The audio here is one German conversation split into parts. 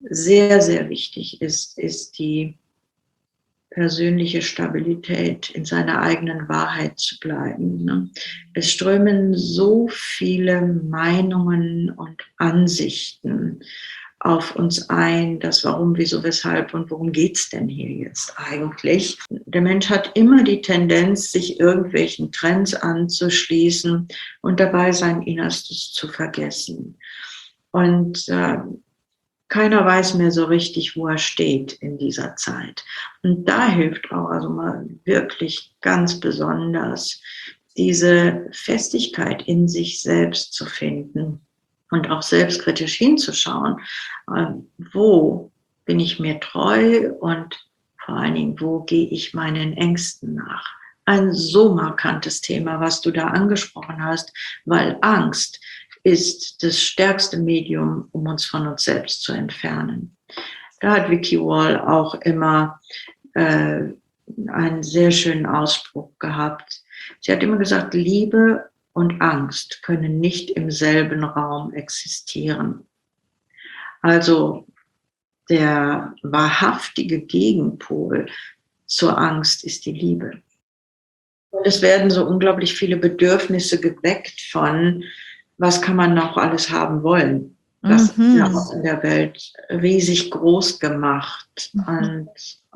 sehr, sehr wichtig ist die persönliche Stabilität, in seiner eigenen Wahrheit zu bleiben. Ne? Es strömen so viele Meinungen und Ansichten auf uns ein, das Warum, Wieso, Weshalb und worum geht's denn hier jetzt eigentlich? Der Mensch hat immer die Tendenz, sich irgendwelchen Trends anzuschließen und dabei sein Innerstes zu vergessen. Und keiner weiß mehr so richtig, wo er steht in dieser Zeit. Und da hilft auch also mal wirklich ganz besonders, diese Festigkeit in sich selbst zu finden und auch selbstkritisch hinzuschauen, wo bin ich mir treu und vor allen Dingen, wo gehe ich meinen Ängsten nach. Ein so markantes Thema, was du da angesprochen hast, weil Angst ist das stärkste Medium, um uns von uns selbst zu entfernen. Da hat Vicky Wall auch immer einen sehr schönen Ausspruch gehabt. Sie hat immer gesagt, Liebe und Angst können nicht im selben Raum existieren. Also der wahrhaftige Gegenpol zur Angst ist die Liebe. Und es werden so unglaublich viele Bedürfnisse geweckt von, was kann man noch alles haben wollen? Das ist ja auch in der Welt riesig groß gemacht. Und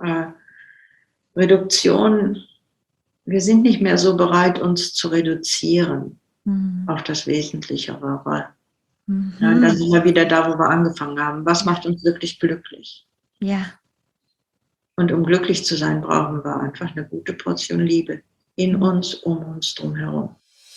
Reduktion, wir sind nicht mehr so bereit, uns zu reduzieren auf das Wesentlichere. Ja, und dann sind wir wieder da, wo wir angefangen haben. Was macht uns wirklich glücklich? Ja. Und um glücklich zu sein, brauchen wir einfach eine gute Portion Liebe in uns, um uns drum herum.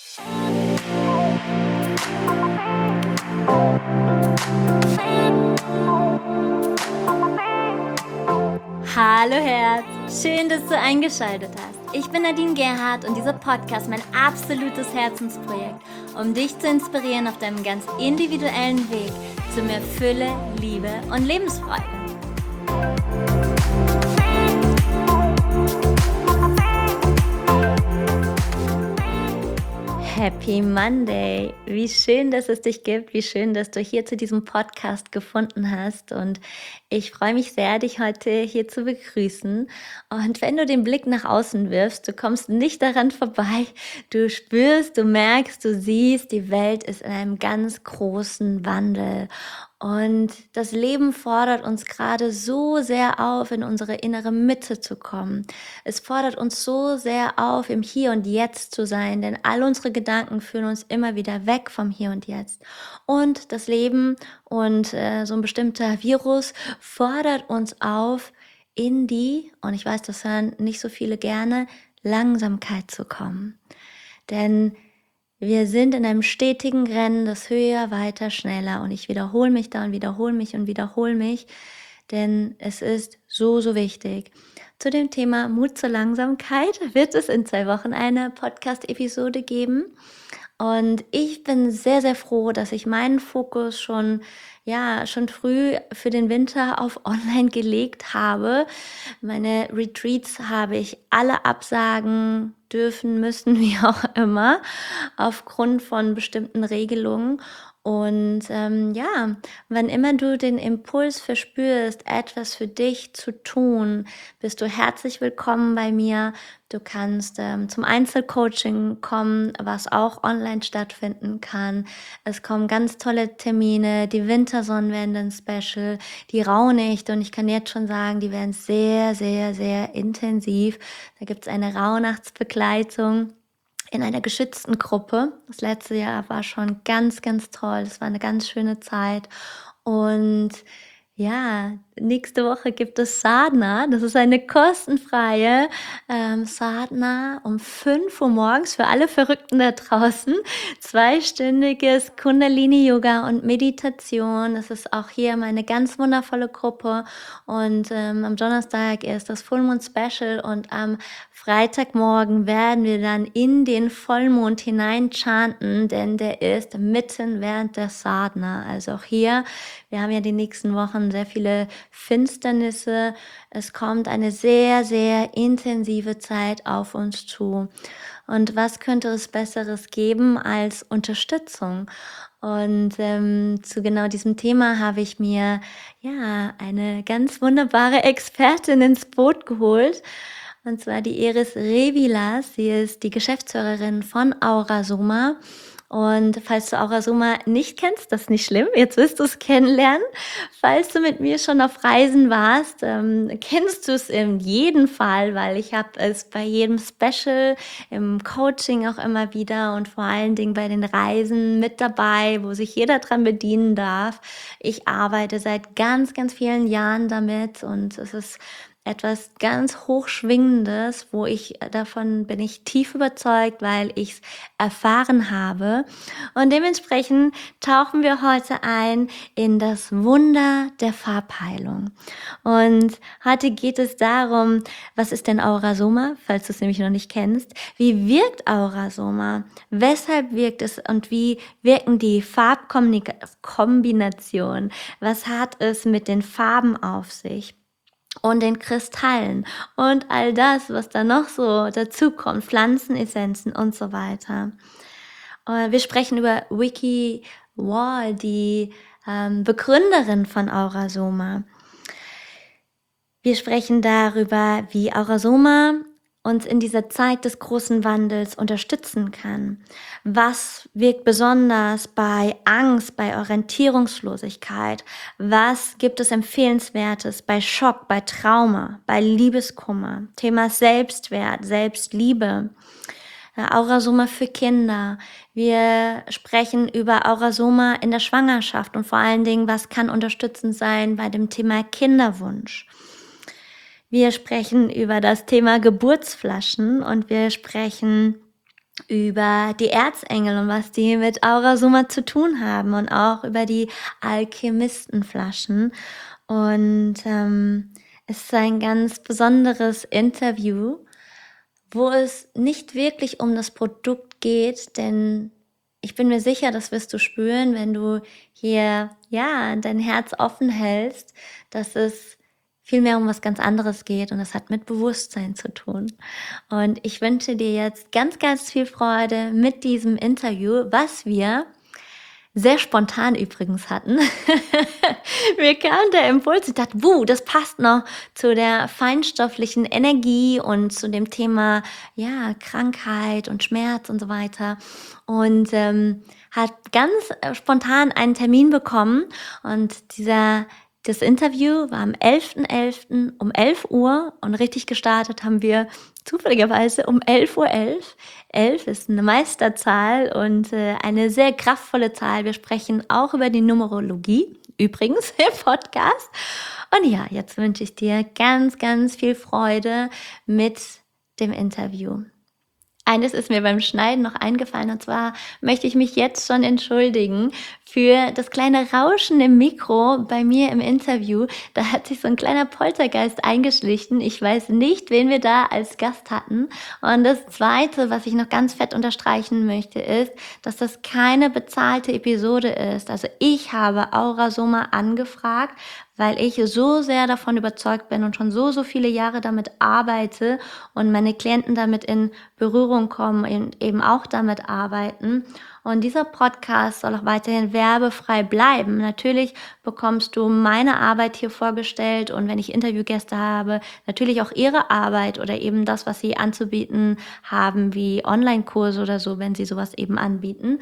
Hallo Herz, schön, dass du eingeschaltet hast. Ich bin Nadine Gerhardt und dieser Podcast ist mein absolutes Herzensprojekt, um dich zu inspirieren auf deinem ganz individuellen Weg zu mehr Fülle, Liebe und Lebensfreude. Happy Monday! Wie schön, dass es dich gibt, wie schön, dass du hier zu diesem Podcast gefunden hast und ich freue mich sehr, dich heute hier zu begrüßen und wenn du den Blick nach außen wirfst, du kommst nicht daran vorbei, du spürst, du merkst, du siehst, die Welt ist in einem ganz großen Wandel und das Leben fordert uns gerade so sehr auf, in unsere innere Mitte zu kommen. Es fordert uns so sehr auf, im Hier und Jetzt zu sein, denn all unsere Gedanken führen uns immer wieder weg vom Hier und Jetzt. Und das Leben und so ein bestimmter Virus fordert uns auf, in die, und ich weiß, das hören nicht so viele gerne, Langsamkeit zu kommen. Denn wir sind in einem stetigen Rennen, das höher, weiter, schneller. Und ich wiederhole mich da und wiederhole mich und wiederhole mich, denn es ist so, so wichtig. Zu dem Thema Mut zur Langsamkeit wird es in 2 Wochen eine Podcast-Episode geben. Und ich bin sehr, sehr froh, dass ich meinen Fokus schon früh für den Winter auf Online gelegt habe. Meine Retreats habe ich alle absagen dürfen, müssen, wie auch immer, aufgrund von bestimmten Regelungen. Und wann immer du den Impuls verspürst, etwas für dich zu tun, bist du herzlich willkommen bei mir. Du kannst zum Einzelcoaching kommen, was auch online stattfinden kann. Es kommen ganz tolle Termine, die Wintersonnenwenden-Special, die Rauhnacht und ich kann jetzt schon sagen, die werden sehr, sehr, sehr intensiv. Da gibt es eine Rauhnachtsbegleitung in einer geschützten Gruppe. Das letzte Jahr war schon ganz, ganz toll. Es war eine ganz schöne Zeit und ja, nächste Woche gibt es Sadhana. Das ist eine kostenfreie Sadhana um 5 Uhr morgens für alle Verrückten da draußen. 2-stündiges Kundalini-Yoga und Meditation. Das ist auch hier meine ganz wundervolle Gruppe. Und am Donnerstag ist das Full Moon Special und am Freitagmorgen werden wir dann in den Vollmond hinein chanten, denn der ist mitten während der Sadhana. Also auch hier Wir haben ja die nächsten Wochen sehr viele Finsternisse. Es kommt eine sehr, sehr intensive Zeit auf uns zu. Und was könnte es Besseres geben als Unterstützung? Und zu genau diesem Thema habe ich mir ja eine ganz wunderbare Expertin ins Boot geholt. Und zwar die Iris Revilas. Sie ist die Geschäftsführerin von Aurasoma. Und falls du Aurasoma nicht kennst, das ist nicht schlimm, jetzt wirst du es kennenlernen. Falls du mit mir schon auf Reisen warst, kennst du es in jedem Fall, weil ich habe es bei jedem Special, im Coaching auch immer wieder und vor allen Dingen bei den Reisen mit dabei, wo sich jeder dran bedienen darf. Ich arbeite seit ganz, ganz vielen Jahren damit und es ist etwas ganz Hochschwingendes, davon bin ich tief überzeugt, weil ich es erfahren habe. Und dementsprechend tauchen wir heute ein in das Wunder der Farbheilung. Und heute geht es darum, was ist denn Aurasoma, falls du es nämlich noch nicht kennst. Wie wirkt Aurasoma? Weshalb wirkt es und wie wirken die Farbkombinationen? Was hat es mit den Farben auf sich? Und den Kristallen und all das, was da noch so dazu kommt, Pflanzenessenzen und so weiter. Wir sprechen über Vicky Wall, die Begründerin von Aurasoma. Wir sprechen darüber, wie Aurasoma uns in dieser Zeit des großen Wandels unterstützen kann. Was wirkt besonders bei Angst, bei Orientierungslosigkeit? Was gibt es Empfehlenswertes bei Schock, bei Trauma, bei Liebeskummer? Thema Selbstwert, Selbstliebe. Aurasoma für Kinder. Wir sprechen über Aurasoma in der Schwangerschaft und vor allen Dingen, was kann unterstützend sein bei dem Thema Kinderwunsch. Wir sprechen über das Thema Geburtsflaschen und wir sprechen über die Erzengel und was die mit Aurasoma zu tun haben und auch über die Alchemistenflaschen. Und es ist ein ganz besonderes Interview, wo es nicht wirklich um das Produkt geht, denn ich bin mir sicher, das wirst du spüren, wenn du hier dein Herz offen hältst, dass es vielmehr um was ganz anderes geht und das hat mit Bewusstsein zu tun. Und ich wünsche dir jetzt ganz, ganz viel Freude mit diesem Interview, was wir sehr spontan übrigens hatten. Mir kam der Impuls, ich dachte, das passt noch zu der feinstofflichen Energie und zu dem Thema Krankheit und Schmerz und so weiter. Und hat ganz spontan einen Termin bekommen und das Interview war am 11.11. um 11 Uhr und richtig gestartet haben wir zufälligerweise um 11.11 Uhr. 11 ist eine Meisterzahl und eine sehr kraftvolle Zahl. Wir sprechen auch über die Numerologie, übrigens im Podcast. Und ja, jetzt wünsche ich dir ganz, ganz viel Freude mit dem Interview. Eines ist mir beim Schneiden noch eingefallen und zwar möchte ich mich jetzt schon entschuldigen für das kleine Rauschen im Mikro bei mir im Interview. Da hat sich so ein kleiner Poltergeist eingeschlichen. Ich weiß nicht, wen wir da als Gast hatten. Und das Zweite, was ich noch ganz fett unterstreichen möchte, ist, dass das keine bezahlte Episode ist. Also ich habe Aurasoma angefragt, weil ich so sehr davon überzeugt bin und schon so viele Jahre damit arbeite und meine Klienten damit in Berührung kommen und eben auch damit arbeiten. Und dieser Podcast soll auch weiterhin werbefrei bleiben. Natürlich bekommst du meine Arbeit hier vorgestellt und wenn ich Interviewgäste habe, natürlich auch ihre Arbeit oder eben das, was sie anzubieten haben, wie Online-Kurse oder so, wenn sie sowas eben anbieten.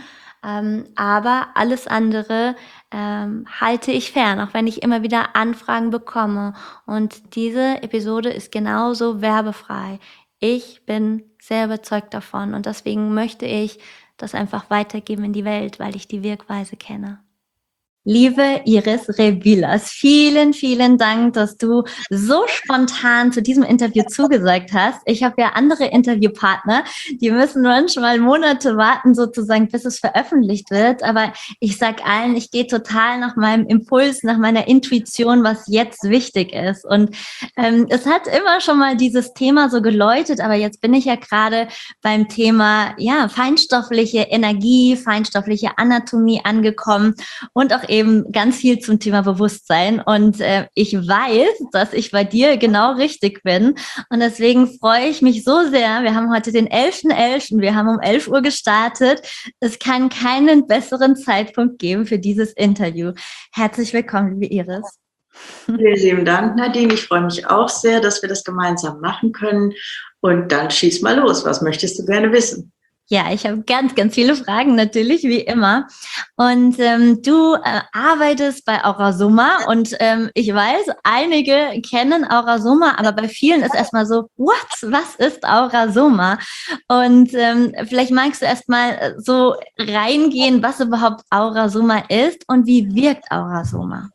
Aber alles andere halte ich fern, auch wenn ich immer wieder Anfragen bekomme. Und diese Episode ist genauso werbefrei. Ich bin sehr überzeugt davon und deswegen möchte ich das einfach weitergeben in die Welt, weil ich die Wirkweise kenne. Liebe Iris Revilas, vielen, vielen Dank, dass du so spontan zu diesem Interview zugesagt hast. Ich habe ja andere Interviewpartner, die müssen manchmal Monate warten, sozusagen, bis es veröffentlicht wird. Aber ich sage allen, ich gehe total nach meinem Impuls, nach meiner Intuition, was jetzt wichtig ist. Und es hat immer schon mal dieses Thema so geläutet, aber jetzt bin ich ja gerade beim Thema feinstoffliche Energie, feinstoffliche Anatomie angekommen und auch eben ganz viel zum Thema Bewusstsein und ich weiß, dass ich bei dir genau richtig bin und deswegen freue ich mich so sehr. Wir haben heute den 11.11., wir haben um 11 Uhr gestartet. Es kann keinen besseren Zeitpunkt geben für dieses Interview. Herzlich willkommen, liebe Iris. Vielen lieben Dank, Nadine. Ich freue mich auch sehr, dass wir das gemeinsam machen können. Und dann schieß mal los. Was möchtest du gerne wissen? Ja, ich habe ganz, ganz viele Fragen natürlich, wie immer. Und du arbeitest bei Aurasoma und ich weiß, einige kennen Aurasoma, aber bei vielen ist erstmal so, was ist Aurasoma? Und vielleicht magst du erstmal so reingehen, was überhaupt Aurasoma ist und wie wirkt Aurasoma?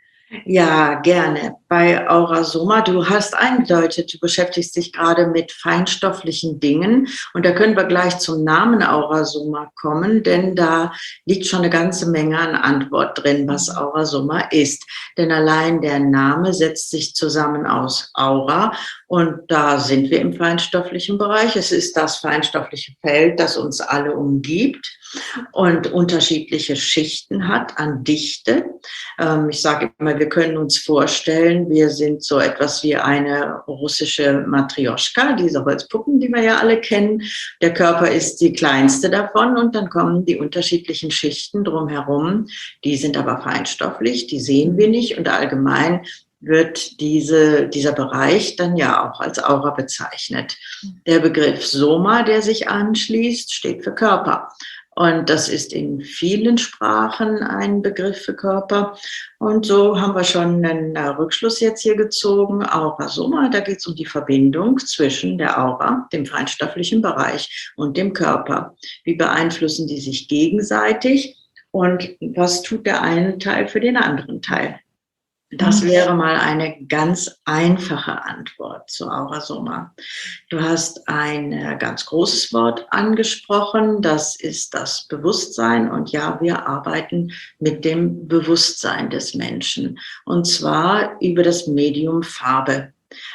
Ja, gerne. Bei Aurasoma, du hast eingedeutet, du beschäftigst dich gerade mit feinstofflichen Dingen und da können wir gleich zum Namen Aurasoma kommen, denn da liegt schon eine ganze Menge an Antwort drin, was Aurasoma ist. Denn allein der Name setzt sich zusammen aus Aura und da sind wir im feinstofflichen Bereich. Es ist das feinstoffliche Feld, das uns alle umgibt und unterschiedliche Schichten hat an Dichte. Ich sage immer, wir können uns vorstellen, wir sind so etwas wie eine russische Matrioschka, diese Holzpuppen, die wir ja alle kennen. Der Körper ist die kleinste davon und dann kommen die unterschiedlichen Schichten drumherum. Die sind aber feinstofflich, die sehen wir nicht und allgemein wird dieser Bereich dann ja auch als Aura bezeichnet. Der Begriff Soma, der sich anschließt, steht für Körper. Und das ist in vielen Sprachen ein Begriff für Körper. Und so haben wir schon einen Rückschluss jetzt hier gezogen. Aurasoma, da geht es um die Verbindung zwischen der Aura, dem feinstofflichen Bereich und dem Körper. Wie beeinflussen die sich gegenseitig? Und was tut der eine Teil für den anderen Teil? Das wäre mal eine ganz einfache Antwort zu Aurasoma. Du hast ein ganz großes Wort angesprochen, das ist das Bewusstsein. Und ja, wir arbeiten mit dem Bewusstsein des Menschen und zwar über das Medium Farbe.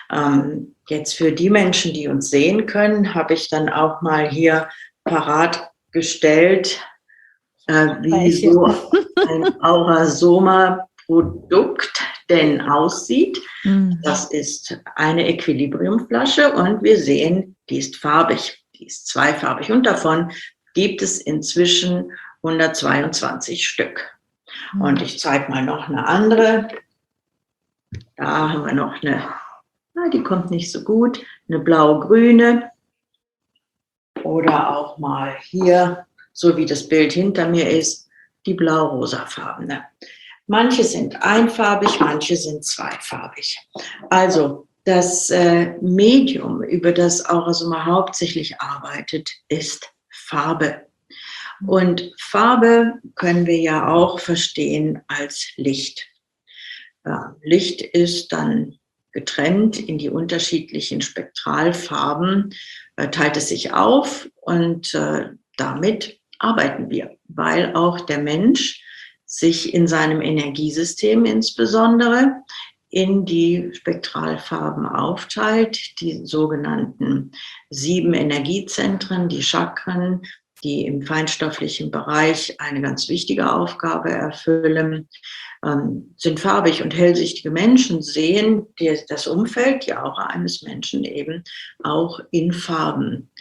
Jetzt für die Menschen, die uns sehen können, habe ich dann auch mal hier parat gestellt, wie so ein Aurasoma-Produkt denn aussieht. Das ist eine Equilibriumflasche und wir sehen, die ist farbig, die ist zweifarbig und davon gibt es inzwischen 122 Stück. Und ich zeige mal noch eine andere. Da haben wir noch eine, die kommt nicht so gut, eine blau-grüne oder auch mal hier, so wie das Bild hinter mir ist, die blau-rosafarbene. Manche sind einfarbig, manche sind zweifarbig. Also das Medium, über das Aurasoma hauptsächlich arbeitet, ist Farbe. Und Farbe können wir ja auch verstehen als Licht. Licht ist dann getrennt in die unterschiedlichen Spektralfarben, teilt es sich auf und damit arbeiten wir, weil auch der Mensch sich in seinem Energiesystem insbesondere in die Spektralfarben aufteilt, die sogenannten 7 Energiezentren, die Chakren, die im feinstofflichen Bereich eine ganz wichtige Aufgabe erfüllen, sind farbig und hellsichtige Menschen sehen das Umfeld, die Aura eines Menschen eben auch in Farben.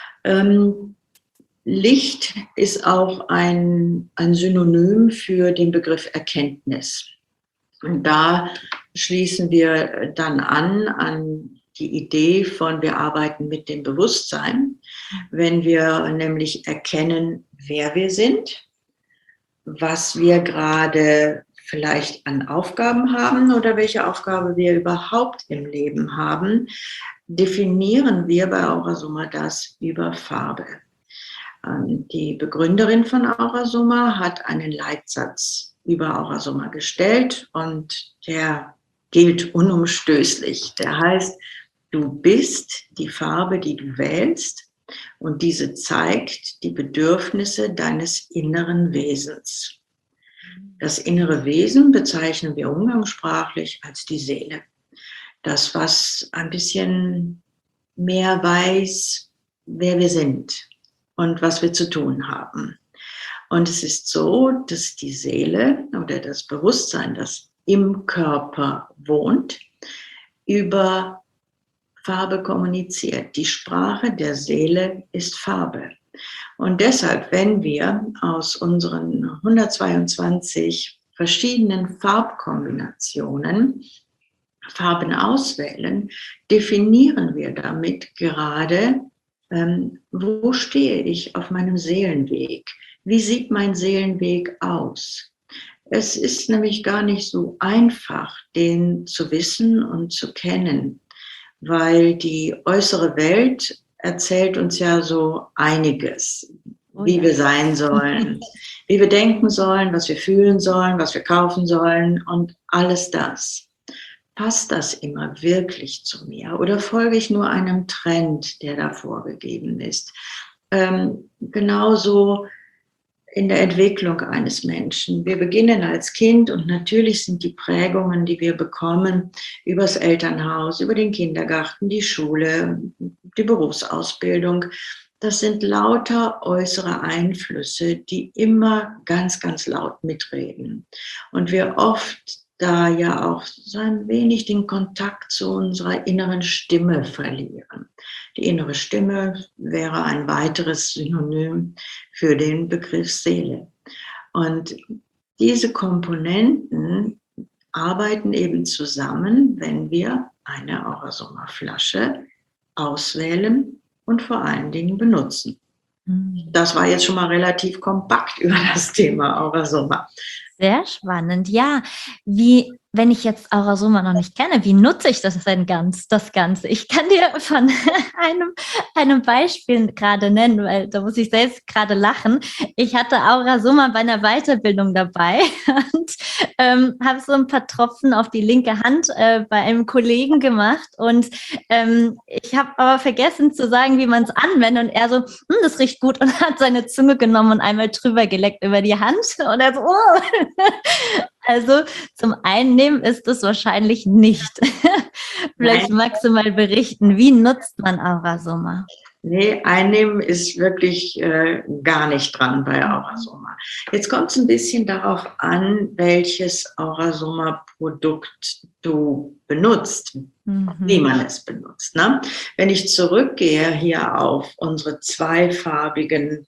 Licht ist auch ein Synonym für den Begriff Erkenntnis. Und da schließen wir dann an die Idee von, wir arbeiten mit dem Bewusstsein, wenn wir nämlich erkennen, wer wir sind, was wir gerade vielleicht an Aufgaben haben oder welche Aufgabe wir überhaupt im Leben haben, definieren wir bei Aurasoma das über Farbe. Die Begründerin von Aurasoma hat einen Leitsatz über Aurasoma gestellt und der gilt unumstößlich. Der heißt, du bist die Farbe, die du wählst und diese zeigt die Bedürfnisse deines inneren Wesens. Das innere Wesen bezeichnen wir umgangssprachlich als die Seele. Das, was ein bisschen mehr weiß, wer wir sind und was wir zu tun haben. Und es ist so, dass die Seele oder das Bewusstsein, das im Körper wohnt, über Farbe kommuniziert. Die Sprache der Seele ist Farbe. Und deshalb, wenn wir aus unseren 122 verschiedenen Farbkombinationen Farben auswählen, definieren wir damit gerade, wo stehe ich auf meinem Seelenweg? Wie sieht mein Seelenweg aus? Es ist nämlich gar nicht so einfach, den zu wissen und zu kennen, weil die äußere Welt erzählt uns ja so einiges, wie wir sein sollen, wie wir denken sollen, was wir fühlen sollen, was wir kaufen sollen und alles das. Passt das immer wirklich zu mir oder folge ich nur einem Trend, der da vorgegeben ist? Genauso in der Entwicklung eines Menschen. Wir beginnen als Kind und natürlich sind die Prägungen, die wir bekommen, übers Elternhaus, über den Kindergarten, die Schule, die Berufsausbildung, das sind lauter äußere Einflüsse, die immer ganz, ganz laut mitreden. Und wir oft da ja auch so ein wenig den Kontakt zu unserer inneren Stimme verlieren. Die innere Stimme wäre ein weiteres Synonym für den Begriff Seele. Und diese Komponenten arbeiten eben zusammen, wenn wir eine Aura-Soma-Flasche auswählen und vor allen Dingen benutzen. Das war jetzt schon mal relativ kompakt über das Thema Aura-Soma. Sehr spannend. Ja, wenn ich jetzt Aura-Soma noch nicht kenne, wie nutze ich das Ganze? Ich kann dir von einem Beispiel gerade nennen, weil da muss ich selbst gerade lachen. Ich hatte Aura-Soma bei einer Weiterbildung dabei und habe so ein paar Tropfen auf die linke Hand bei einem Kollegen gemacht und ich habe aber vergessen zu sagen, wie man es anwendet und er so, das riecht gut und hat seine Zunge genommen und einmal drüber geleckt über die Hand und er so, oh. Also zum Einnehmen ist es wahrscheinlich nicht. Vielleicht magst du mal berichten, wie nutzt man Aura-Soma? Nee, einnehmen ist wirklich gar nicht dran bei Aura-Soma. Jetzt kommt es ein bisschen darauf an, welches Aura-Soma-Produkt du benutzt, wie man es benutzt. Ne? Wenn ich zurückgehe hier auf unsere zweifarbigen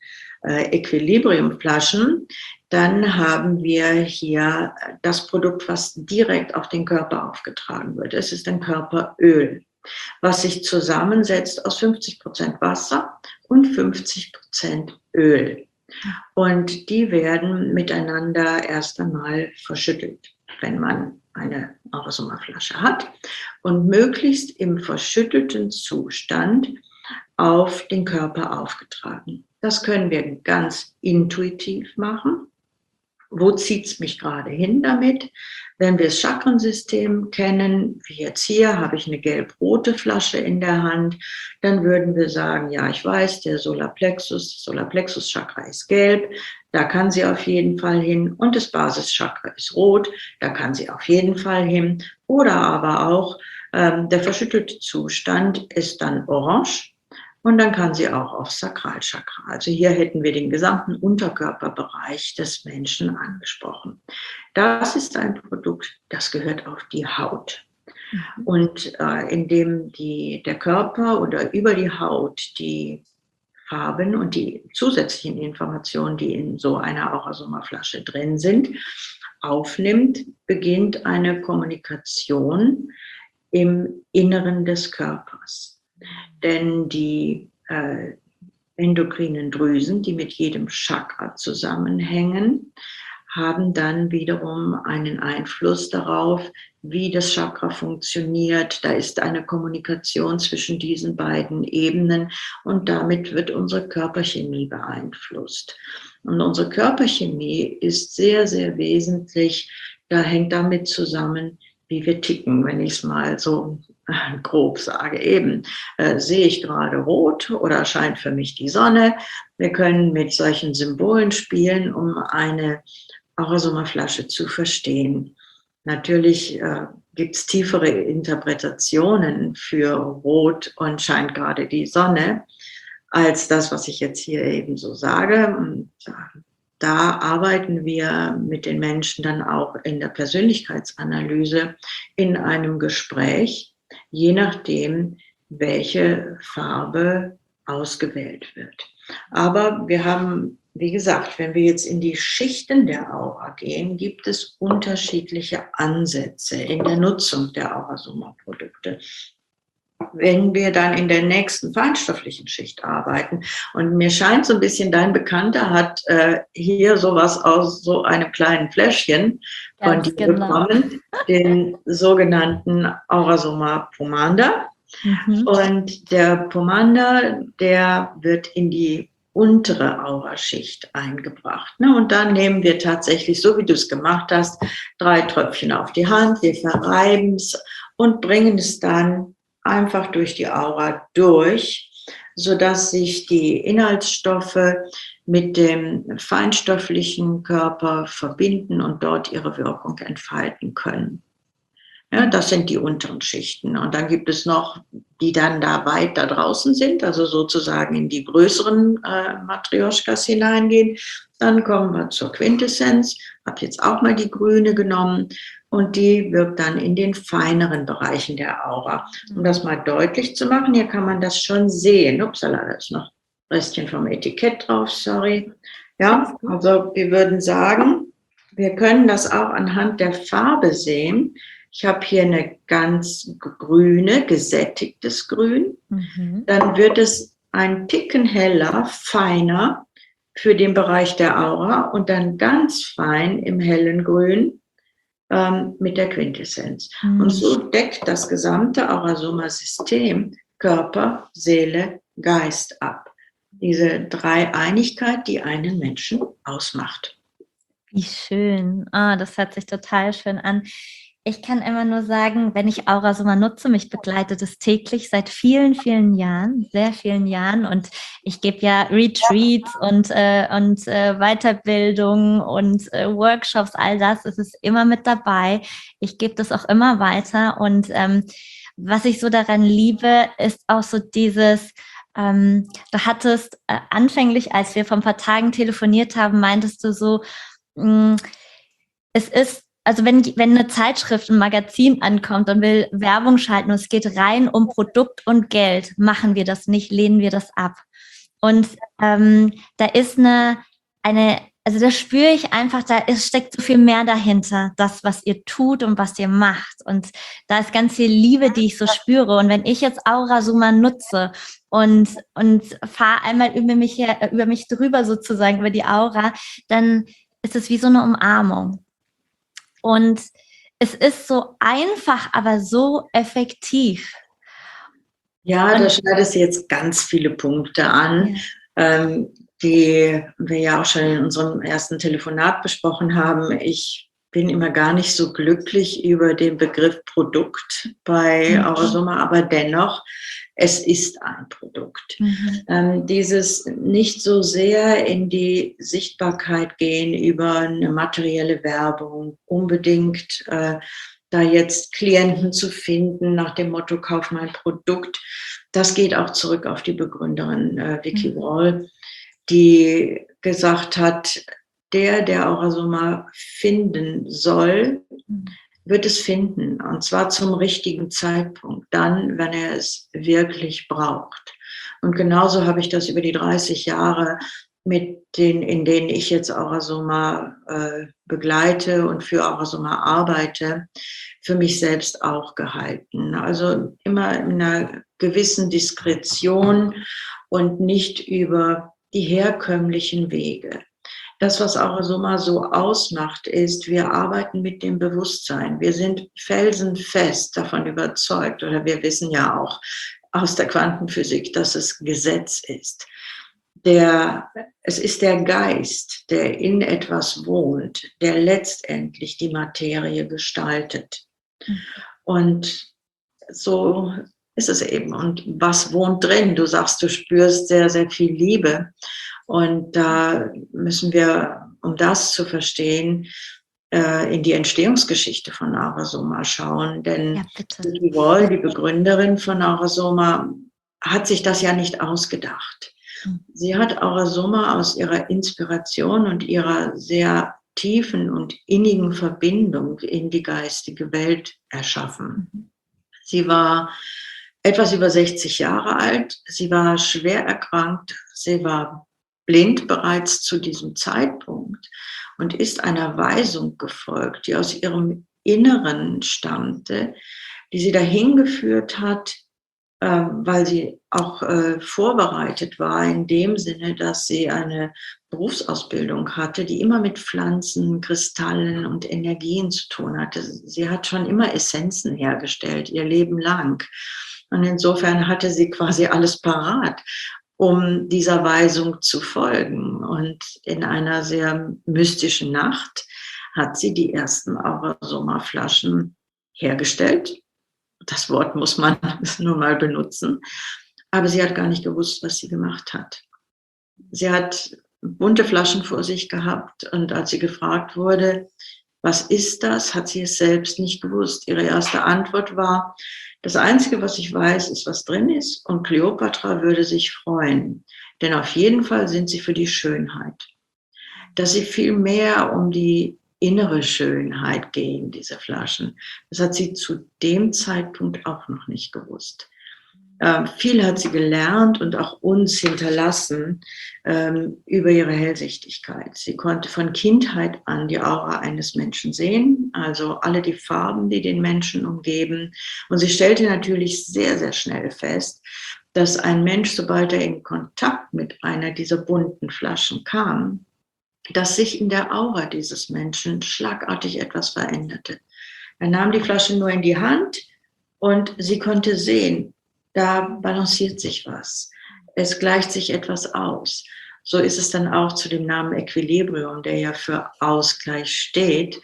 Equilibrium-Flaschen, dann haben wir hier das Produkt, was direkt auf den Körper aufgetragen wird. Es ist ein Körperöl, was sich zusammensetzt aus 50% Wasser und 50% Öl. Und die werden miteinander erst einmal verschüttelt, wenn man eine Aura-Soma-Flasche hat und möglichst im verschüttelten Zustand auf den Körper aufgetragen. Das können wir ganz intuitiv machen. Wo zieht es mich gerade hin damit? Wenn wir das Chakrensystem kennen, wie jetzt hier, habe ich eine gelb-rote Flasche in der Hand, dann würden wir sagen, ja, ich weiß, der Solarplexus-Chakra ist gelb, da kann sie auf jeden Fall hin und das Basischakra ist rot, da kann sie auf jeden Fall hin. Oder aber auch der verschüttelte Zustand ist dann orange. Und dann kann sie auch aufs Sakralchakra. Also hier hätten wir den gesamten Unterkörperbereich des Menschen angesprochen. Das ist ein Produkt, das gehört auf die Haut. Und indem der Körper oder über die Haut die Farben und die zusätzlichen Informationen, die in so einer Aura-Soma-Flasche drin sind, aufnimmt, beginnt eine Kommunikation im Inneren des Körpers. Denn die endokrinen Drüsen, die mit jedem Chakra zusammenhängen, haben dann wiederum einen Einfluss darauf, wie das Chakra funktioniert. Da ist eine Kommunikation zwischen diesen beiden Ebenen und damit wird unsere Körperchemie beeinflusst. Und unsere Körperchemie ist sehr, sehr wesentlich, da hängt damit zusammen, wie wir ticken, wenn ich es mal so grob sage. Eben, sehe ich gerade rot oder scheint für mich die Sonne? Wir können mit solchen Symbolen spielen, um eine Aura-Soma-Flasche zu verstehen. Natürlich gibt es tiefere Interpretationen für rot und scheint gerade die Sonne, als das, was ich jetzt hier eben so sage. Und da arbeiten wir mit den Menschen dann auch in der Persönlichkeitsanalyse in einem Gespräch, je nachdem, welche Farbe ausgewählt wird. Aber wir haben, wie gesagt, wenn wir jetzt in die Schichten der Aura gehen, gibt es unterschiedliche Ansätze in der Nutzung der Aurasoma-Produkte. Wenn wir dann in der nächsten feinstofflichen Schicht arbeiten, und mir scheint so ein bisschen, dein Bekannter hat hier sowas aus so einem kleinen Fläschchen von dir bekommen, den sogenannten Aurasoma Pomander. Und der Pomander, der wird in die untere Auraschicht eingebracht. Ne? Und dann nehmen wir tatsächlich, so wie du es gemacht hast, 3 Tröpfchen auf die Hand, wir verreiben es und bringen es dann einfach durch die Aura durch, sodass sich die Inhaltsstoffe mit dem feinstofflichen Körper verbinden und dort ihre Wirkung entfalten können. Ja, das sind die unteren Schichten. Und dann gibt es noch, die dann da weit da draußen sind, also sozusagen in die größeren Matrioschkas hineingehen. Dann kommen wir zur Quintessenz. Ich habe jetzt auch mal die grüne genommen. Und die wirkt dann in den feineren Bereichen der Aura. Um das mal deutlich zu machen, hier kann man das schon sehen. Upsala, da ist noch ein Restchen vom Etikett drauf, sorry. Ja, also wir würden sagen, wir können das auch anhand der Farbe sehen. Ich habe hier eine ganz grüne, gesättigtes Grün. Dann wird es ein Ticken heller, feiner für den Bereich der Aura und dann ganz fein im hellen Grün mit der Quintessenz. Und so deckt das gesamte Aurasoma-System Körper, Seele, Geist ab. Diese Dreieinigkeit, die einen Menschen ausmacht. Wie schön. Das hört sich total schön an. Ich kann immer nur sagen, wenn ich Aurasoma nutze, mich begleitet es täglich seit vielen, vielen Jahren, sehr vielen Jahren. Und ich gebe ja Retreats und Weiterbildung und Workshops, all das. Es ist immer mit dabei. Ich gebe das auch immer weiter. Und was ich so daran liebe, ist auch so dieses, du hattest anfänglich, als wir vor ein paar Tagen telefoniert haben, meintest du so, es ist, also wenn eine Zeitschrift, ein Magazin ankommt und will Werbung schalten und es geht rein um Produkt und Geld, machen wir das nicht, lehnen wir das ab. Und da ist also da spüre ich einfach, steckt so viel mehr dahinter, das, was ihr tut und was ihr macht. Und da ist ganz viel Liebe, die ich so spüre. Und wenn ich jetzt Aurasoma nutze und fahre einmal über mich drüber sozusagen, über die Aura, dann ist es wie so eine Umarmung. Und es ist so einfach, aber so effektiv. Ja, da schneidest du jetzt ganz viele Punkte an, die wir ja auch schon in unserem ersten Telefonat besprochen haben. Ich bin immer gar nicht so glücklich über den Begriff Produkt bei Aurasoma, aber dennoch, es ist ein Produkt. Dieses nicht so sehr in die Sichtbarkeit gehen über eine materielle Werbung, unbedingt da jetzt Klienten zu finden nach dem Motto, kauf mein Produkt. Das geht auch zurück auf die Begründerin Vicky Wall, die gesagt hat, der Aurasoma finden soll, wird es finden. Und zwar zum richtigen Zeitpunkt, dann, wenn er es wirklich braucht. Und genauso habe ich das über die 30 Jahre in denen ich jetzt Aurasoma begleite und für Aurasoma arbeite, für mich selbst auch gehalten. Also immer in einer gewissen Diskretion und nicht über die herkömmlichen Wege. Das, was Aurasoma so ausmacht, ist, wir arbeiten mit dem Bewusstsein. Wir sind felsenfest davon überzeugt, oder wir wissen ja auch aus der Quantenphysik, dass es Gesetz ist. Es ist der Geist, der in etwas wohnt, der letztendlich die Materie gestaltet. Und so ist es eben. Und was wohnt drin? Du sagst, du spürst sehr, sehr viel Liebe. Und da müssen wir, um das zu verstehen, in die Entstehungsgeschichte von Aurasoma schauen. Denn Vicky Wall, die Begründerin von Aurasoma, hat sich das ja nicht ausgedacht. Sie hat Aura Soma aus ihrer Inspiration und ihrer sehr tiefen und innigen Verbindung in die geistige Welt erschaffen. Sie war etwas über 60 Jahre alt, sie war schwer erkrankt, sie war blind bereits zu diesem Zeitpunkt und ist einer Weisung gefolgt, die aus ihrem Inneren stammte, die sie dahin geführt hat, weil sie auch vorbereitet war in dem Sinne, dass sie eine Berufsausbildung hatte, die immer mit Pflanzen, Kristallen und Energien zu tun hatte. Sie hat schon immer Essenzen hergestellt, ihr Leben lang. Und insofern hatte sie quasi alles parat, um dieser Weisung zu folgen. Und in einer sehr mystischen Nacht hat sie die ersten Aura-Soma-Flaschen hergestellt. Das Wort muss man nun mal benutzen. Aber sie hat gar nicht gewusst, was sie gemacht hat. Sie hat bunte Flaschen vor sich gehabt und als sie gefragt wurde, was ist das, hat sie es selbst nicht gewusst. Ihre erste Antwort war, das Einzige, was ich weiß, ist, was drin ist und Kleopatra würde sich freuen, denn auf jeden Fall sind sie für die Schönheit. Dass sie viel mehr um die innere Schönheit gehen, diese Flaschen. Das hat sie zu dem Zeitpunkt auch noch nicht gewusst. Viel hat sie gelernt und auch uns hinterlassen über ihre Hellsichtigkeit. Sie konnte von Kindheit an die Aura eines Menschen sehen, also alle die Farben, die den Menschen umgeben. Und sie stellte natürlich sehr, sehr schnell fest, dass ein Mensch, sobald er in Kontakt mit einer dieser bunten Flaschen kam, dass sich in der Aura dieses Menschen schlagartig etwas veränderte. Er nahm die Flasche nur in die Hand und sie konnte sehen, da balanciert sich was. Es gleicht sich etwas aus. So ist es dann auch zu dem Namen Equilibrium, der ja für Ausgleich steht,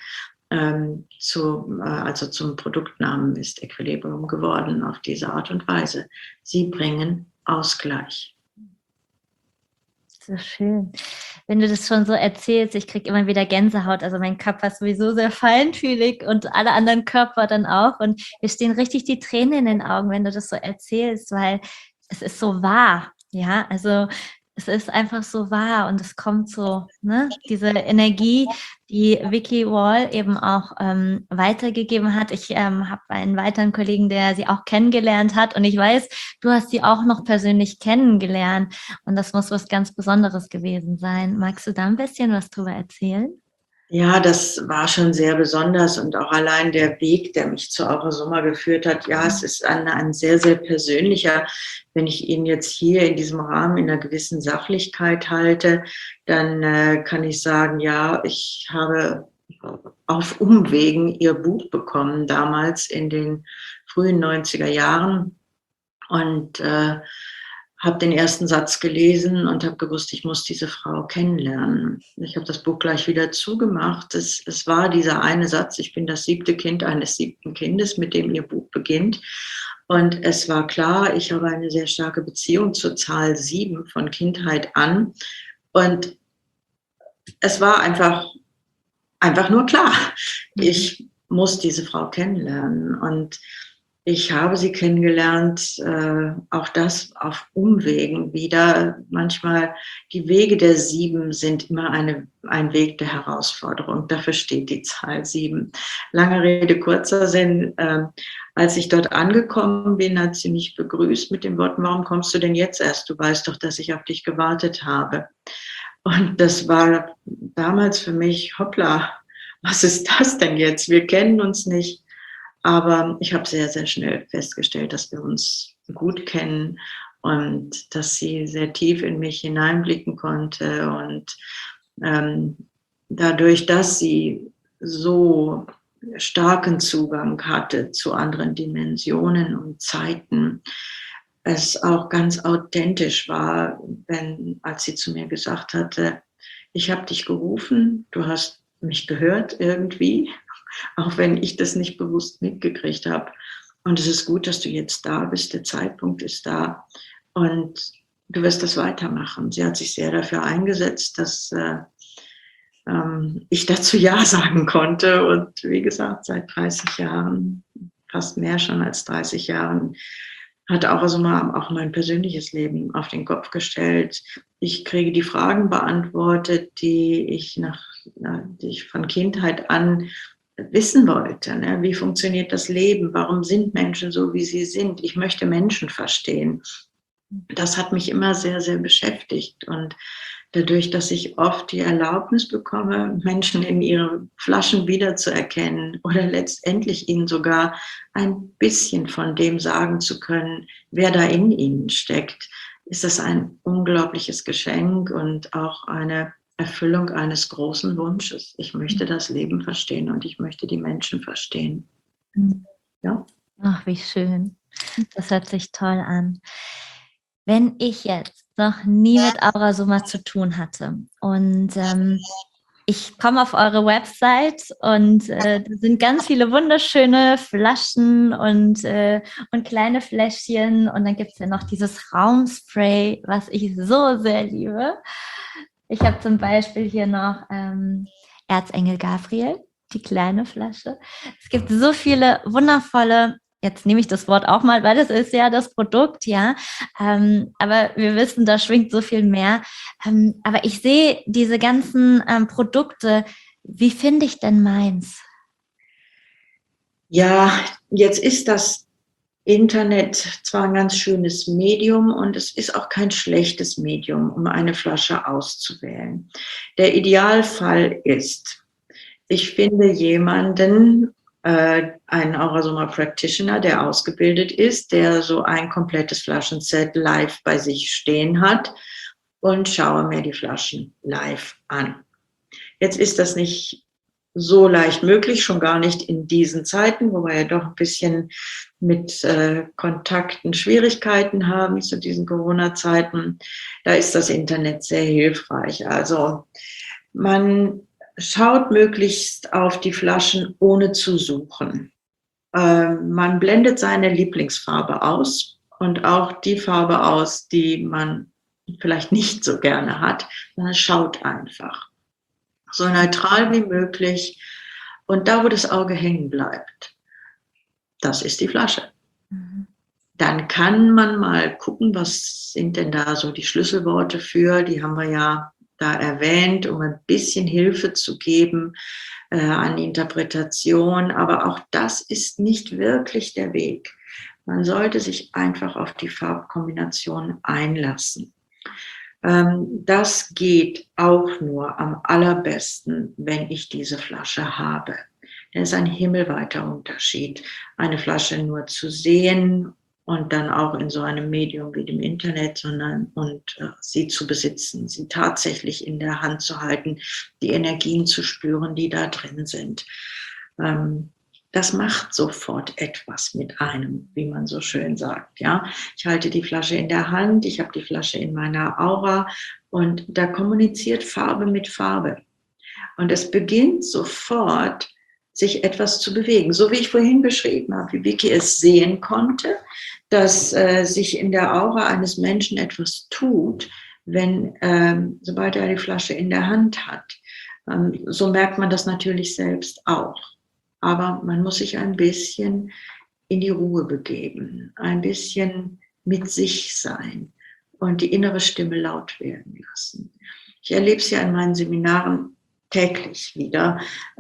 also zum Produktnamen ist Equilibrium geworden auf diese Art und Weise. Sie bringen Ausgleich. So schön. Wenn du das schon so erzählst, ich kriege immer wieder Gänsehaut. Also mein Körper ist sowieso sehr feinfühlig und alle anderen Körper dann auch. Und mir stehen richtig die Tränen in den Augen, wenn du das so erzählst, weil es ist so wahr. Ja, also es ist einfach so wahr und es kommt so, ne, diese Energie, die Vicky Wall eben auch weitergegeben hat. Ich habe einen weiteren Kollegen, der sie auch kennengelernt hat und ich weiß, du hast sie auch noch persönlich kennengelernt und das muss was ganz Besonderes gewesen sein. Magst du da ein bisschen was drüber erzählen? Ja, das war schon sehr besonders und auch allein der Weg, der mich zu Aura Soma geführt hat. Ja, es ist ein sehr, sehr persönlicher. Wenn ich ihn jetzt hier in diesem Rahmen in einer gewissen Sachlichkeit halte, dann kann ich sagen, ja, ich habe auf Umwegen ihr Buch bekommen, damals in den frühen 90er Jahren und habe den ersten Satz gelesen und habe gewusst, ich muss diese Frau kennenlernen. Ich habe das Buch gleich wieder zugemacht. Es war dieser eine Satz, ich bin das 7. Kind eines 7. Kindes, mit dem ihr Buch beginnt. Und es war klar, ich habe eine sehr starke Beziehung zur Zahl 7 von Kindheit an. Und es war einfach nur klar, ich muss diese Frau kennenlernen. Und ich habe sie kennengelernt, auch das auf Umwegen wieder. Manchmal die Wege der 7 sind immer ein Weg der Herausforderung. Dafür steht die Zahl 7. Lange Rede, kurzer Sinn. Als ich dort angekommen bin, hat sie mich begrüßt mit den Worten, warum kommst du denn jetzt erst? Du weißt doch, dass ich auf dich gewartet habe. Und das war damals für mich, hoppla, was ist das denn jetzt? Wir kennen uns nicht. Aber ich habe sehr, sehr schnell festgestellt, dass wir uns gut kennen und dass sie sehr tief in mich hineinblicken konnte. Und dadurch, dass sie so starken Zugang hatte zu anderen Dimensionen und Zeiten, es auch ganz authentisch war, als sie zu mir gesagt hatte, ich habe dich gerufen, du hast mich gehört irgendwie, auch wenn ich das nicht bewusst mitgekriegt habe. Und es ist gut, dass du jetzt da bist, der Zeitpunkt ist da und du wirst das weitermachen. Sie hat sich sehr dafür eingesetzt, dass ich dazu Ja sagen konnte. Und wie gesagt, seit 30 Jahren, fast mehr schon als 30 Jahren, hat auch also mal auch mein persönliches Leben auf den Kopf gestellt. Ich kriege die Fragen beantwortet, die ich von Kindheit an wissen wollte. Ne? Wie funktioniert das Leben? Warum sind Menschen so, wie sie sind? Ich möchte Menschen verstehen. Das hat mich immer sehr, sehr beschäftigt. Und dadurch, dass ich oft die Erlaubnis bekomme, Menschen in ihre Flaschen wiederzuerkennen oder letztendlich ihnen sogar ein bisschen von dem sagen zu können, wer da in ihnen steckt, ist das ein unglaubliches Geschenk und auch eine Erfüllung eines großen Wunsches. Ich möchte das Leben verstehen und ich möchte die Menschen verstehen. Ja. Ach, wie schön. Das hört sich toll an. Wenn ich jetzt noch nie mit Aurasoma zu tun hatte und ich komme auf eure Website und da sind ganz viele wunderschöne Flaschen und kleine Fläschchen und dann gibt es ja noch dieses Raumspray, was ich so sehr liebe. Ich habe zum Beispiel hier noch Erzengel Gabriel, die kleine Flasche. Es gibt so viele wundervolle, jetzt nehme ich das Wort auch mal, weil das ist ja das Produkt, ja. Aber wir wissen, da schwingt so viel mehr. Aber ich sehe diese ganzen Produkte. Wie finde ich denn meins? Ja, jetzt ist das Internet zwar ein ganz schönes Medium und es ist auch kein schlechtes Medium, um eine Flasche auszuwählen. Der Idealfall ist, ich finde jemanden, einen Aurasoma Practitioner, der ausgebildet ist, der so ein komplettes Flaschenset live bei sich stehen hat und schaue mir die Flaschen live an. Jetzt ist das nicht so leicht möglich, schon gar nicht in diesen Zeiten, wo wir ja doch ein bisschen mit Kontakten Schwierigkeiten haben zu diesen Corona-Zeiten. Da ist das Internet sehr hilfreich. Also man schaut möglichst auf die Flaschen, ohne zu suchen. Man blendet seine Lieblingsfarbe aus und auch die Farbe aus, die man vielleicht nicht so gerne hat, sondern schaut einfach. So neutral wie möglich. Und da, wo das Auge hängen bleibt, das ist die Flasche. Dann kann man mal gucken, was sind denn da so die Schlüsselworte für, die haben wir ja da erwähnt, um ein bisschen Hilfe zu geben an Interpretation. Aber auch das ist nicht wirklich der Weg. Man sollte sich einfach auf die Farbkombination einlassen. Das geht auch nur am allerbesten, wenn ich diese Flasche habe. Das ist ein himmelweiter Unterschied, eine Flasche nur zu sehen und dann auch in so einem Medium wie dem Internet, sie zu besitzen, sie tatsächlich in der Hand zu halten, die Energien zu spüren, die da drin sind. Das macht sofort etwas mit einem, wie man so schön sagt. Ja? Ich halte die Flasche in der Hand, ich habe die Flasche in meiner Aura und da kommuniziert Farbe mit Farbe. Und es beginnt sofort, sich etwas zu bewegen. So wie ich vorhin beschrieben habe, wie Vicky es sehen konnte, dass sich in der Aura eines Menschen etwas tut, sobald er die Flasche in der Hand hat. So merkt man das natürlich selbst auch. Aber man muss sich ein bisschen in die Ruhe begeben, ein bisschen mit sich sein und die innere Stimme laut werden lassen. Ich erlebe es ja in meinen Seminaren täglich wieder.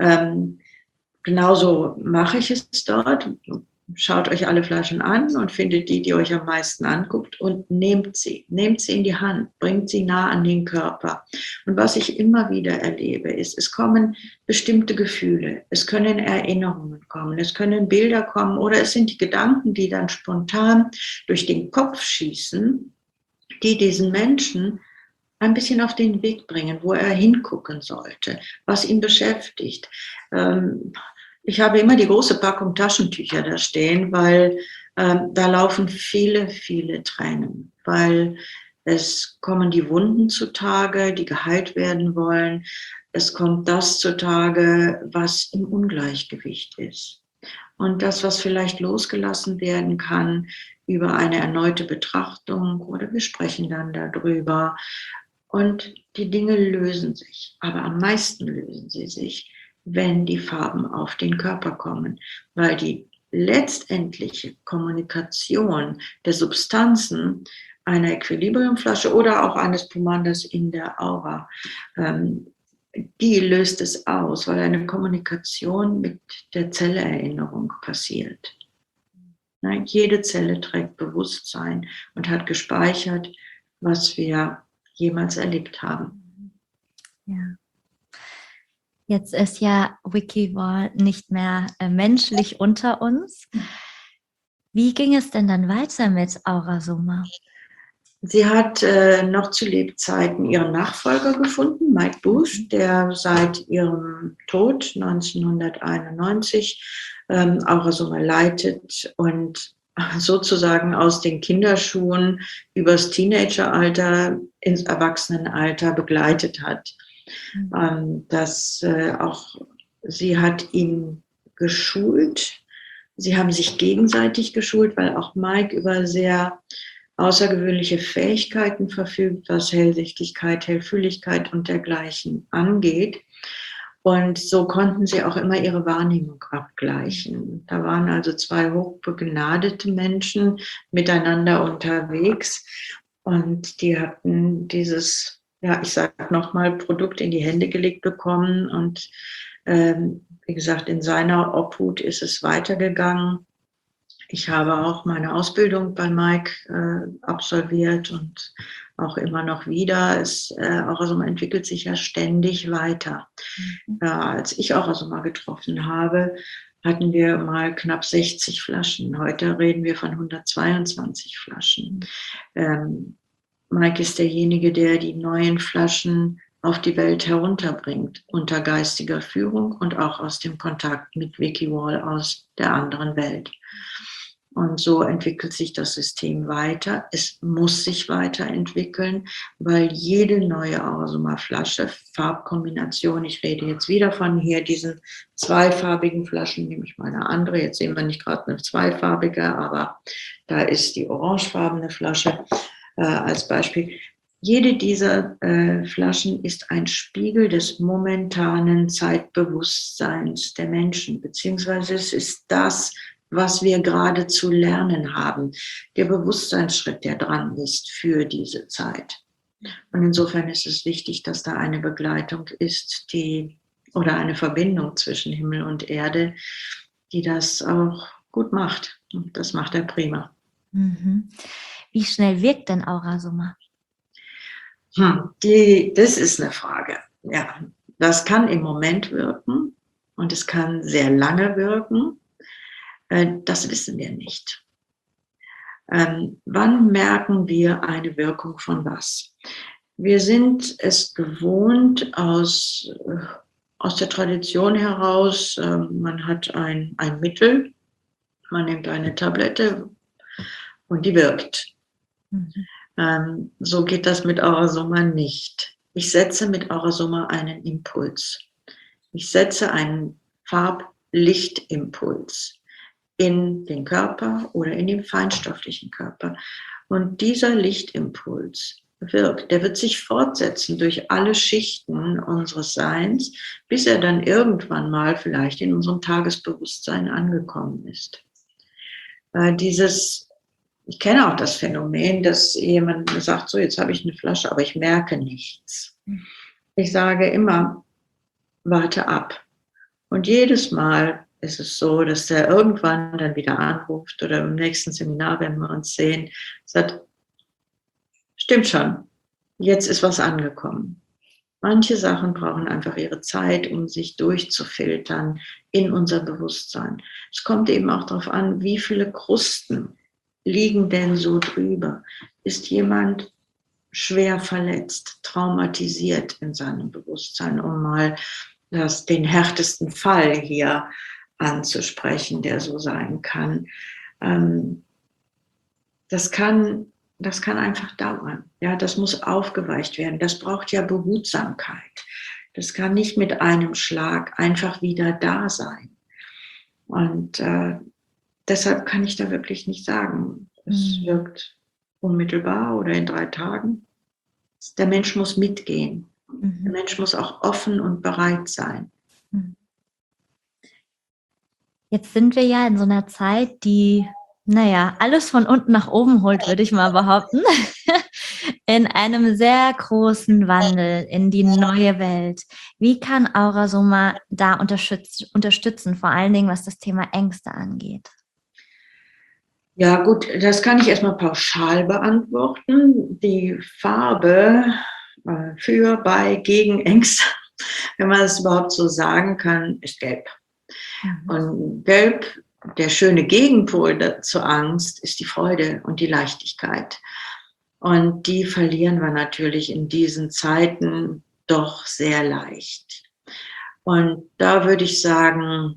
Genauso mache ich es dort. Schaut euch alle Flaschen an und findet die, die euch am meisten anguckt und nehmt sie in die Hand, bringt sie nah an den Körper. Und was ich immer wieder erlebe, ist, es kommen bestimmte Gefühle, es können Erinnerungen kommen, es können Bilder kommen oder es sind die Gedanken, die dann spontan durch den Kopf schießen, die diesen Menschen ein bisschen auf den Weg bringen, wo er hingucken sollte, was ihn beschäftigt. Ich habe immer die große Packung Taschentücher da stehen, weil da laufen viele, viele Tränen, weil es kommen die Wunden zutage, die geheilt werden wollen. Es kommt das zutage, was im Ungleichgewicht ist. Und das, was vielleicht losgelassen werden kann über eine erneute Betrachtung oder wir sprechen dann darüber. Und die Dinge lösen sich, aber am meisten lösen sie sich, wenn die Farben auf den Körper kommen, weil die letztendliche Kommunikation der Substanzen einer Equilibriumflasche oder auch eines Pomandas in der Aura, die löst es aus, weil eine Kommunikation mit der Zelleerinnerung passiert. Jede Zelle trägt Bewusstsein und hat gespeichert, was wir jemals erlebt haben. Ja. Jetzt ist ja Wiki-Wall nicht mehr menschlich unter uns. Wie ging es denn dann weiter mit Aura-Soma? Sie hat noch zu Lebzeiten ihren Nachfolger gefunden, Mike Bush, der seit ihrem Tod 1991 Aura-Soma leitet und sozusagen aus den Kinderschuhen übers Teenageralter ins Erwachsenenalter begleitet hat. Sie hat ihn geschult. Sie haben sich gegenseitig geschult, weil auch Mike über sehr außergewöhnliche Fähigkeiten verfügt, was Hellsichtigkeit, Hellfühligkeit und dergleichen angeht. Und so konnten sie auch immer ihre Wahrnehmung abgleichen. Da waren also zwei hochbegnadete Menschen miteinander unterwegs und die hatten dieses, ich sage nochmal, Produkt in die Hände gelegt bekommen und wie gesagt, in seiner Obhut ist es weitergegangen. Ich habe auch meine Ausbildung bei Mike absolviert und auch immer noch wieder. Aura-Soma entwickelt sich ja ständig weiter. Als ich Aura-Soma getroffen habe, hatten wir mal knapp 60 Flaschen. Heute reden wir von 122 Flaschen. Mike ist derjenige, der die neuen Flaschen auf die Welt herunterbringt, unter geistiger Führung und auch aus dem Kontakt mit Wiki-Wall aus der anderen Welt. Und so entwickelt sich das System weiter. Es muss sich weiterentwickeln, weil jede neue Aura-Soma-Flasche, Farbkombination, ich rede jetzt wieder von hier diesen zweifarbigen Flaschen, nehme ich mal eine andere, jetzt sehen wir nicht gerade eine zweifarbige, aber da ist die orangefarbene Flasche als Beispiel. Jede dieser Flaschen ist ein Spiegel des momentanen Zeitbewusstseins der Menschen, beziehungsweise es ist das, was wir gerade zu lernen haben, der Bewusstseinsschritt, der dran ist für diese Zeit. Und insofern ist es wichtig, dass da eine Begleitung ist, oder eine Verbindung zwischen Himmel und Erde, die das auch gut macht. Und das macht er prima. Wie schnell wirkt denn Aura-Soma? Das ist eine Frage. Ja, das kann im Moment wirken und es kann sehr lange wirken. Das wissen wir nicht. Wann merken wir eine Wirkung von was? Wir sind es gewohnt aus der Tradition heraus, man hat ein Mittel, man nimmt eine Tablette und die wirkt. So geht das mit Aura-Soma nicht. Ich setze mit Aura-Soma einen Impuls. Ich setze einen Farblichtimpuls in den Körper oder in den feinstofflichen Körper. Und dieser Lichtimpuls wirkt. Der wird sich fortsetzen durch alle Schichten unseres Seins, bis er dann irgendwann mal vielleicht in unserem Tagesbewusstsein angekommen ist. Ich kenne auch das Phänomen, dass jemand sagt, so jetzt habe ich eine Flasche, aber ich merke nichts. Ich sage immer, warte ab. Und jedes Mal ist es so, dass der irgendwann dann wieder anruft oder im nächsten Seminar, wenn wir uns sehen, sagt, stimmt schon, jetzt ist was angekommen. Manche Sachen brauchen einfach ihre Zeit, um sich durchzufiltern in unser Bewusstsein. Es kommt eben auch darauf an, wie viele Krusten liegen denn so drüber. Ist jemand schwer verletzt, traumatisiert in seinem Bewusstsein, um mal den härtesten Fall hier anzusprechen, der so sein kann. Das kann einfach dauern. Ja, das muss aufgeweicht werden. Das braucht ja Behutsamkeit. Das kann nicht mit einem Schlag einfach wieder da sein. Und deshalb kann ich da wirklich nicht sagen, es wirkt unmittelbar oder in 3 Tagen. Der Mensch muss mitgehen. Der Mensch muss auch offen und bereit sein. Jetzt sind wir ja in so einer Zeit, die, naja, alles von unten nach oben holt, würde ich mal behaupten. In einem sehr großen Wandel in die neue Welt. Wie kann Aurasoma da unterstützen, vor allen Dingen was das Thema Ängste angeht? Ja gut, das kann ich erstmal pauschal beantworten. Die Farbe für, bei, gegen Ängste, wenn man es überhaupt so sagen kann, ist gelb. Und gelb, der schöne Gegenpol zur Angst, ist die Freude und die Leichtigkeit. Und die verlieren wir natürlich in diesen Zeiten doch sehr leicht. Und da würde ich sagen,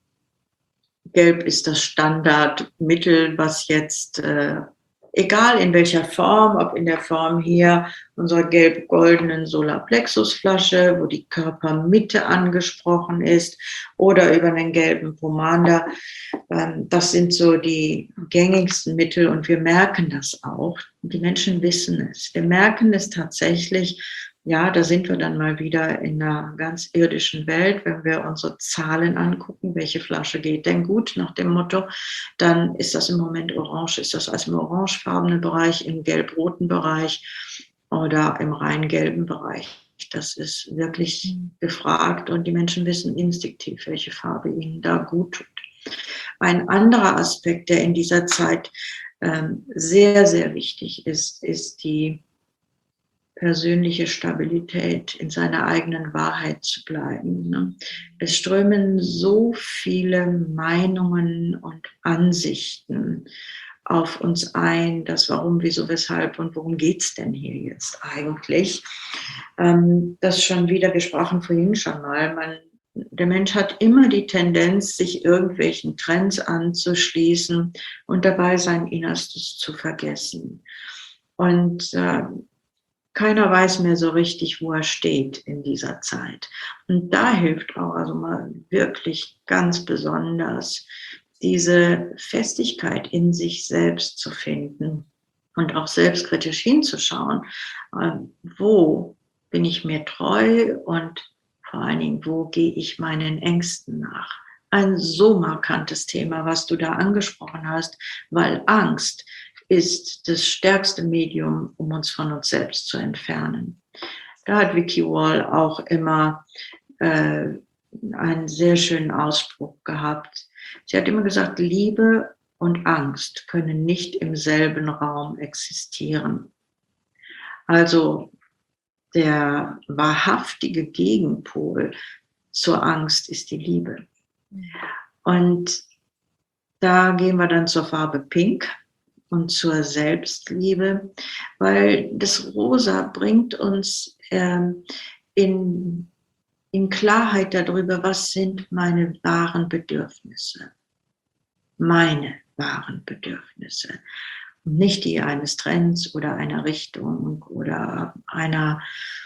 gelb ist das Standardmittel, was jetzt, egal in welcher Form, ob in der Form hier unserer gelb-goldenen Solarplexus-Flasche, wo die Körpermitte angesprochen ist, oder über einen gelben Pomander. Das sind so die gängigsten Mittel und wir merken das auch. Die Menschen wissen es. Wir merken es tatsächlich. Ja, da sind wir dann mal wieder in einer ganz irdischen Welt. Wenn wir unsere Zahlen angucken, welche Flasche geht denn gut nach dem Motto, dann ist das im Moment orange, ist das also im orangefarbenen Bereich, im gelb-roten Bereich oder im rein gelben Bereich. Das ist wirklich gefragt und die Menschen wissen instinktiv, welche Farbe ihnen da gut tut. Ein anderer Aspekt, der in dieser Zeit sehr, sehr wichtig ist, ist die persönliche Stabilität, in seiner eigenen Wahrheit zu bleiben. Es strömen so viele Meinungen und Ansichten auf uns ein, das Warum, Wieso, Weshalb und worum geht es denn hier jetzt eigentlich? Das schon wieder, wir sprachen vorhin schon mal, der Mensch hat immer die Tendenz, sich irgendwelchen Trends anzuschließen und dabei sein Innerstes zu vergessen. Und keiner weiß mehr so richtig, wo er steht in dieser Zeit. Und da hilft auch also mal wirklich ganz besonders, diese Festigkeit in sich selbst zu finden und auch selbstkritisch hinzuschauen, wo bin ich mir treu und vor allen Dingen, wo gehe ich meinen Ängsten nach. Ein so markantes Thema, was du da angesprochen hast, weil Angst ist das stärkste Medium, um uns von uns selbst zu entfernen. Da hat Vicky Wall auch immer einen sehr schönen Ausspruch gehabt. Sie hat immer gesagt, Liebe und Angst können nicht im selben Raum existieren. Also der wahrhaftige Gegenpol zur Angst ist die Liebe. Und da gehen wir dann zur Farbe Pink und zur Selbstliebe, weil das Rosa bringt uns in Klarheit darüber, was sind meine wahren Bedürfnisse. Meine wahren Bedürfnisse. Und nicht die eines Trends oder einer Richtung oder einer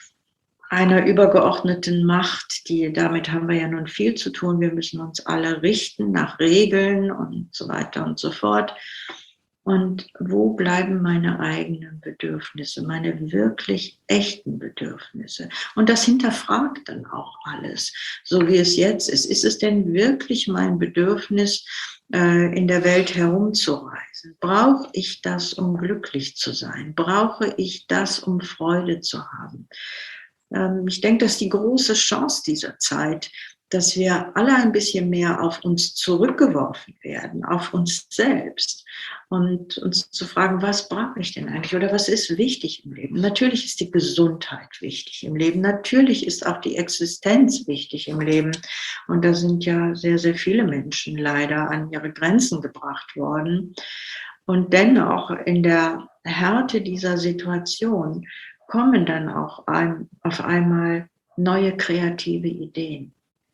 übergeordneten Macht, damit haben wir ja nun viel zu tun. Wir müssen uns alle richten nach Regeln und so weiter und so fort. Und wo bleiben meine eigenen Bedürfnisse, meine wirklich echten Bedürfnisse? Und das hinterfragt dann auch alles, so wie es jetzt ist. Ist es denn wirklich mein Bedürfnis, in der Welt herumzureisen? Brauche ich das, um glücklich zu sein? Brauche ich das, um Freude zu haben? Ich denke, das ist die große Chance dieser Zeit, dass wir alle ein bisschen mehr auf uns zurückgeworfen werden, auf uns selbst und uns zu fragen, was brauche ich denn eigentlich oder was ist wichtig im Leben? Natürlich ist die Gesundheit wichtig im Leben, natürlich ist auch die Existenz wichtig im Leben und da sind ja sehr, sehr viele Menschen leider an ihre Grenzen gebracht worden und dennoch in der Härte dieser Situation kommen dann auch auf einmal neue kreative Ideen.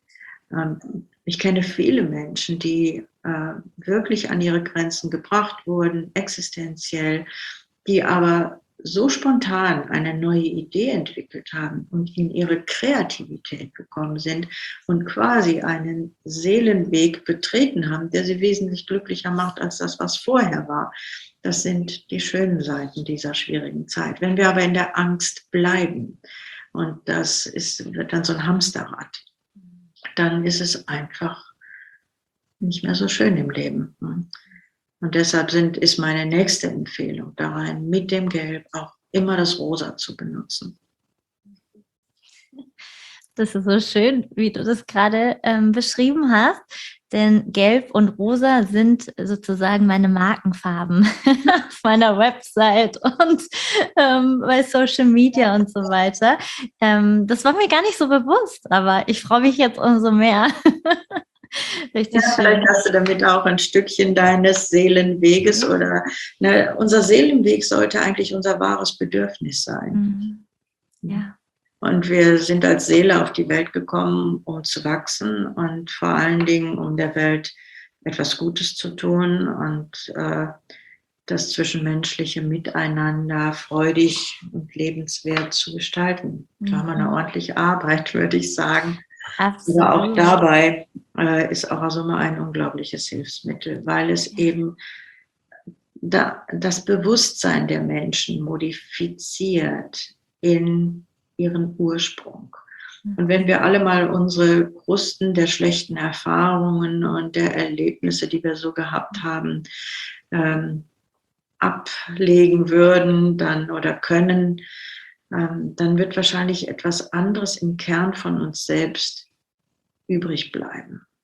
Ich kenne viele Menschen, die wirklich an ihre Grenzen gebracht wurden, existenziell, die aber so spontan eine neue Idee entwickelt haben und in ihre Kreativität gekommen sind und quasi einen Seelenweg betreten haben, der sie wesentlich glücklicher macht als das, was vorher war. Das sind die schönen Seiten dieser schwierigen Zeit. Wenn wir aber in der Angst bleiben, und wird dann so ein Hamsterrad, dann ist es einfach nicht mehr so schön im Leben. Und deshalb ist meine nächste Empfehlung da rein, mit dem Gelb auch immer das Rosa zu benutzen. Das ist so schön, wie du das gerade beschrieben hast. Denn Gelb und Rosa sind sozusagen meine Markenfarben auf meiner Website und bei Social Media und so weiter. Das war mir gar nicht so bewusst, aber ich freue mich jetzt umso mehr. Richtig schön. Vielleicht hast du damit auch ein Stückchen deines Seelenweges oder unser Seelenweg sollte eigentlich unser wahres Bedürfnis sein. Ja. Und wir sind als Seele auf die Welt gekommen, um zu wachsen und vor allen Dingen, um der Welt etwas Gutes zu tun und das zwischenmenschliche Miteinander freudig und lebenswert zu gestalten. Da haben wir eine ordentliche Arbeit, würde ich sagen. Absolut. Aber auch dabei ist Aura-Soma ein unglaubliches Hilfsmittel, weil es eben das Bewusstsein der Menschen modifiziert in ihren Ursprung. Und wenn wir alle mal unsere Krusten der schlechten Erfahrungen und der Erlebnisse, die wir so gehabt haben, ablegen würden dann oder können, dann wird wahrscheinlich etwas anderes im Kern von uns selbst übrig bleiben.